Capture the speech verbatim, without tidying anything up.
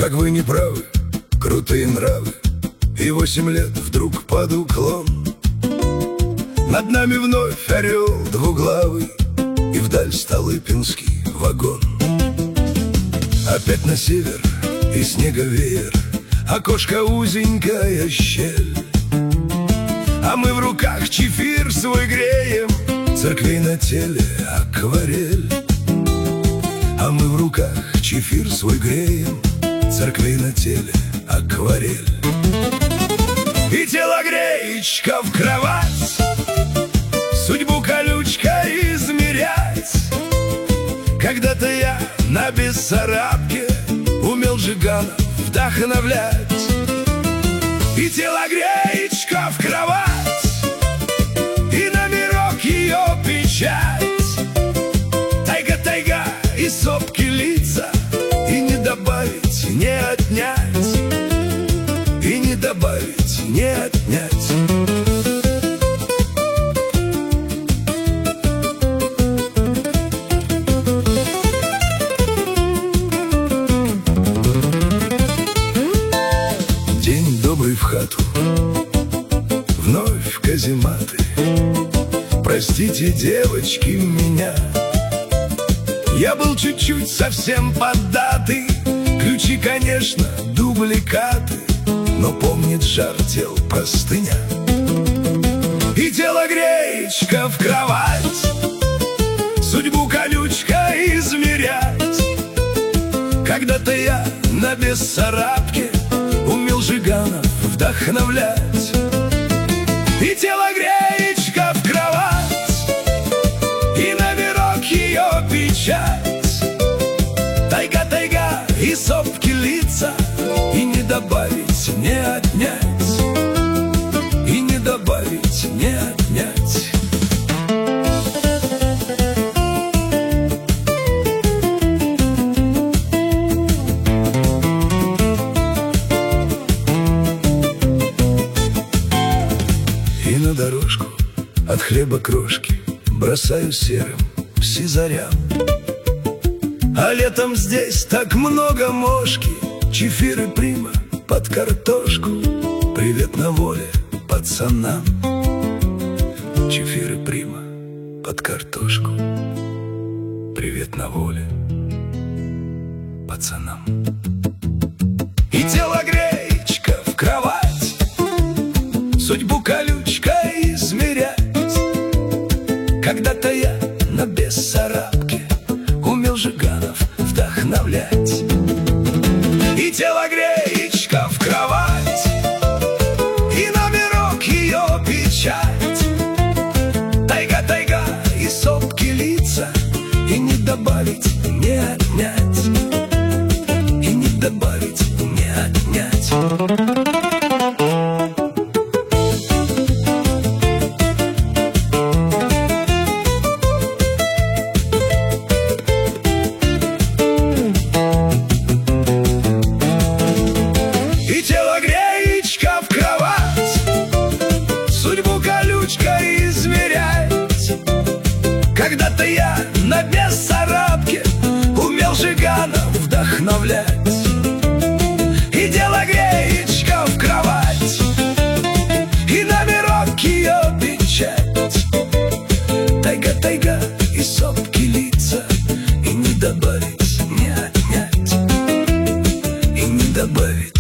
как вы не правы, крутые нравы, и восемь лет вдруг под уклон. Над нами вновь орел двуглавый, и вдаль Столыпинский вагон. Опять на север и снеговеер, окошко узенькая щель. А мы в руках чефир свой греем, церквей на теле акварель. А мы в руках чефир свой греем, церквей на теле акварель. И телогреечка в кровать, судьбу колючкой измерять. Когда-то я на Бессарабке умел Жиганов вдохновлять. И телогреечка в кровать, и номерок ее печать. Тайга-тайга и сопки лица, и не добавить, не отнять, и не добавить, не отнять. День добрый в хату, вновь казематы. Простите, девочки, меня, я был чуть-чуть совсем поддатый. Ключи, конечно, дубликаты, но помнит жар тел простыня. И телогреечка в кровать, судьбу колючкой измерять. Когда-то я на Бессарабке умел Жиганов вдохновлять. И телогреечка в кровать, и номерок ее печать. Тайга-тайга и сопки лица, и не добавить, не отнять, и не добавить, не отнять. И на дорожку от хлеба крошки бросаю серым сизарям. А летом здесь так много мошки, чефир и прима под картошку. Привет на воле пацанам, чефир и прима под картошку. Привет на воле пацанам. И телогреечка в кровать, судьбу колючкой измерять. Когда-то я на Бессарабке умел Жиганов вдохновлять. И телогреечка в кровать, и номерок ее печать. Тайга-тайга и сопки лица, и не добавить, не отнять, и не добавить, не отнять. Когда-то я на Бессарабке умел Жиганов вдохновлять. И телогреечка в кровать, и номерок ее печать. Тайга-тайга и сопки лица, и не добавить, не отнять, и не добавить.